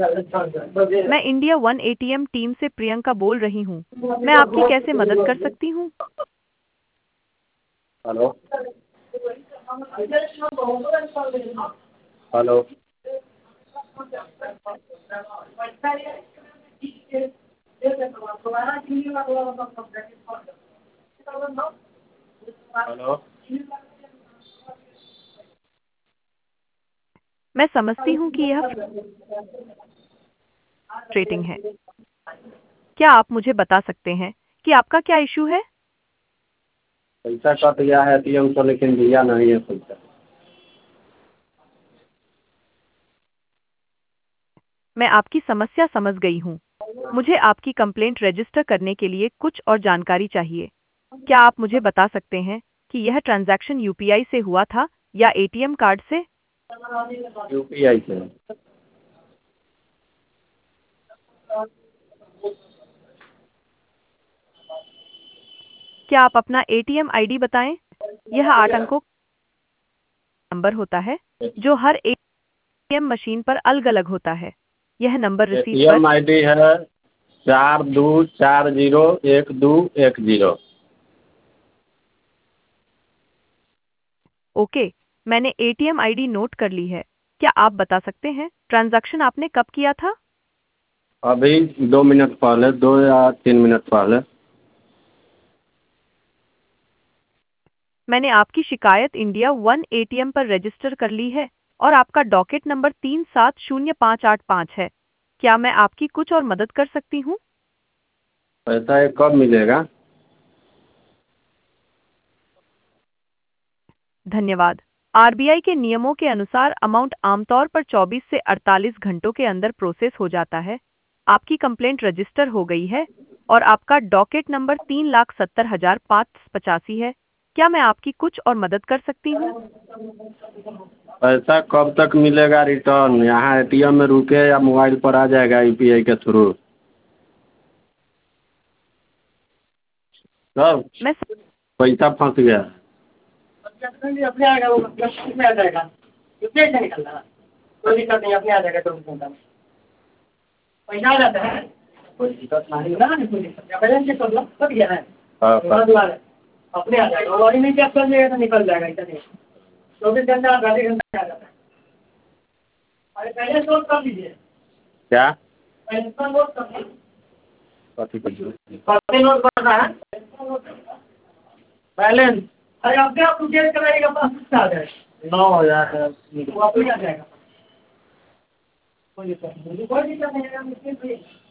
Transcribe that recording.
मैं India one ATM team से प्रियंका बोल रही हूँ। मैं आपकी कैसे मदद कर सकती हूँ? हेलो। हेलो। हेलो। मैं समझती हूँ कि यह फ्रस्ट्रेटिंग है। क्या आप मुझे बता सकते हैं कि आपका क्या इशू है? पैसा कट गया है एटीएम से, लेकिन दिया नहीं है पैसा। मैं आपकी समस्या समझ गई हूँ। मुझे आपकी कंप्लेंट रजिस्टर करने के लिए कुछ और जानकारी चाहिए। क्या आप मुझे बता सकते हैं कि यह ट्रांजैक्शन यूपीआई से हुआ था या एटीएम कार्ड से? यूपीआई से। क्या आप अपना एटीएम आईडी बताएं? यह 8 अंकों का नंबर होता है जो हर एटीएम मशीन पर अलग-अलग होता है। यह नंबर रसीद पर एटीएम आईडी है 42401210। ओके, मैंने एटीएम आईडी नोट कर ली है। क्या आप बता सकते हैं ट्रांजैक्शन आपने कब किया था? अभी 2 मिनट पहले, 2 या 3 मिनट पहले। मैंने आपकी शिकायत इंडिया वन एटीएम पर रजिस्टर कर ली है और आपका डॉकेट नंबर 370585 है। क्या मैं आपकी कुछ और मदद कर सकती हूँ? पैसा ये कब मिलेगा? धन्यवाद। आरबीआई के नियमों के अनुसार अमाउंट आमतौर पर 24 से 48 घंटों के अंदर प्रोसेस हो जाता है। आपकी कंप्लेंट रजिस्टर हो गई है और आपका डॉकेट नंबर 3,70,585 है। क्या मैं आपकी कुछ और मदद कर सकती हूँ? पैसा कब तक मिलेगा रिटर्न? यहाँ एटीएम में रुके या मोबाइल पर आ जाएगा यूपीआई के थ्रू? सर, मैं पैसा फंस गया। अपने आएगा, वो में आ जाएगा। यूपीआई से निकल रहा है, कोई दिक्कत नहीं, अपने आ जाएगा 24 घंटा में। पैसा आ जाता है, कोई दिक्कत नहीं ना, कोई दिक्कत नहीं। बैलेंस चेक कर लो, कट गया है। हाँ सर। अपने आ जाएगा, लॉरी में चेक कर लिएगा तो निकल जाएगा। इतना नहीं, 24 घंटा, आधे घंटा आ जाता है। अरे पहले नोट कर लीजिए। क्या? पहले नोट कर लीजिए। कथी कीजिए? पहले नोट करना है बैलेंस। अरे अपने आप चेक कराइएगा, पास से आ जाएगा। 9,000 है। वो अपने आ जाएगा। कोई दिक्कत नहीं है, कोई दिक्कत नहीं है।